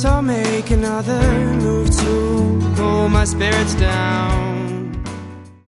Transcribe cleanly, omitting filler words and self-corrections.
I'll make another move to cool my spirits down.